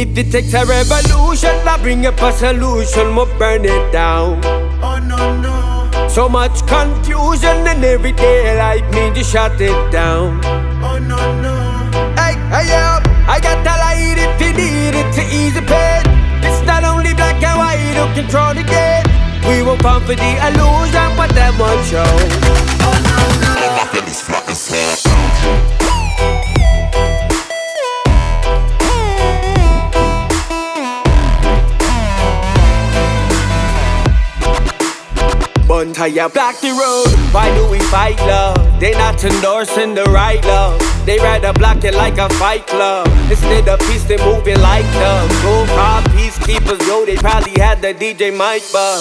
If it takes a revolution, I bring up a solution, we'll burn it down. Oh no, no. So much confusion in everyday life, need to shut it down. Oh no, no. Hey, hey, yo, I got the light if you need it to ease the pain. It's not only black and white who control the game. We won't fall for the illusion, but that won't show. Oh no, no. My feelings flat as hell. Buntaya block the road. Why do we fight love? They not endorsing the right love. They rather block it like a fight club. Instead of peace, they moving like thugs. Go hard peacekeepers, yo, they probably had the DJ mic bug.